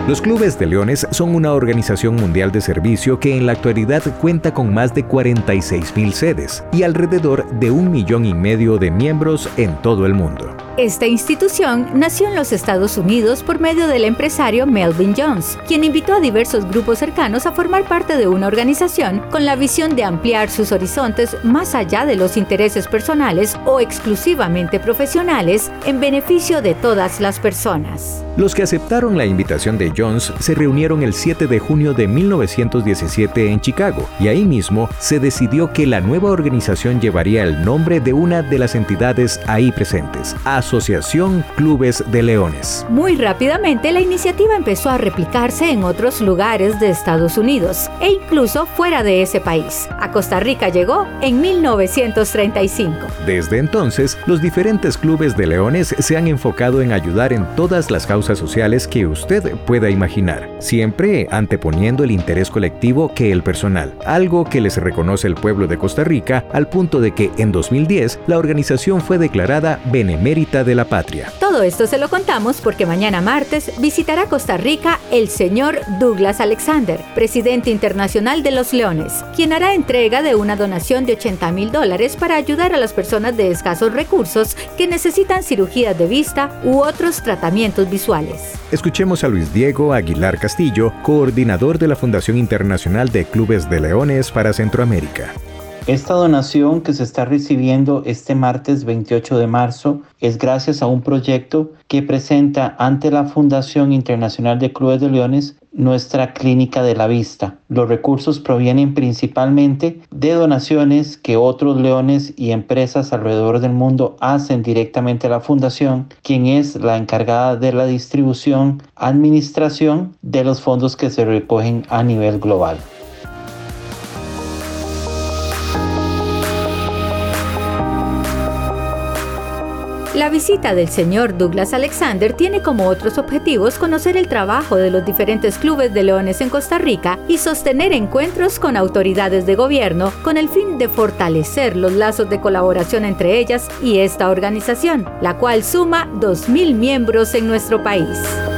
Los clubes de leones son una organización mundial de servicio que en la actualidad cuenta con más de 46,000 sedes y alrededor de 1,5 millones de miembros en todo el mundo. Esta institución nació en los Estados Unidos por medio del empresario Melvin Jones, quien invitó a diversos grupos cercanos a formar parte de una organización con la visión de ampliar sus horizontes más allá de los intereses personales o exclusivamente profesionales en beneficio de todas las personas. Los que aceptaron la invitación de Jones se reunieron el 7 de junio de 1917 en Chicago y ahí mismo se decidió que la nueva organización llevaría el nombre de una de las entidades ahí presentes, Asociación Clubes de Leones. Muy rápidamente la iniciativa empezó a replicarse en otros lugares de Estados Unidos e incluso fuera de ese país. A Costa Rica llegó en 1935. Desde entonces, los diferentes clubes de leones se han enfocado en ayudar en todas las causas sociales que usted pueda imaginar, siempre anteponiendo el interés colectivo que el personal, algo que les reconoce el pueblo de Costa Rica al punto de que en 2010 la organización fue declarada Benemérita de la Patria. Todo esto se lo contamos porque mañana martes visitará Costa Rica el señor Douglas Alexander, presidente internacional de los Leones, quien hará entrega de una donación de $80,000 para ayudar a las personas de escasos recursos que necesitan cirugías de vista u otros tratamientos visuales. Escuchemos a Luis Diego Aguilar Castillo, coordinador de la Fundación Internacional de Clubes de Leones para Centroamérica. Esta donación que se está recibiendo este martes 28 de marzo es gracias a un proyecto que presenta ante la Fundación Internacional de Clubes de Leones nuestra Clínica de la Vista. Los recursos provienen principalmente de donaciones que otros leones y empresas alrededor del mundo hacen directamente a la Fundación, quien es la encargada de la distribución, administración de los fondos que se recogen a nivel global. La visita del señor Douglas Alexander tiene como otros objetivos conocer el trabajo de los diferentes clubes de leones en Costa Rica y sostener encuentros con autoridades de gobierno con el fin de fortalecer los lazos de colaboración entre ellas y esta organización, la cual suma 2,000 miembros en nuestro país.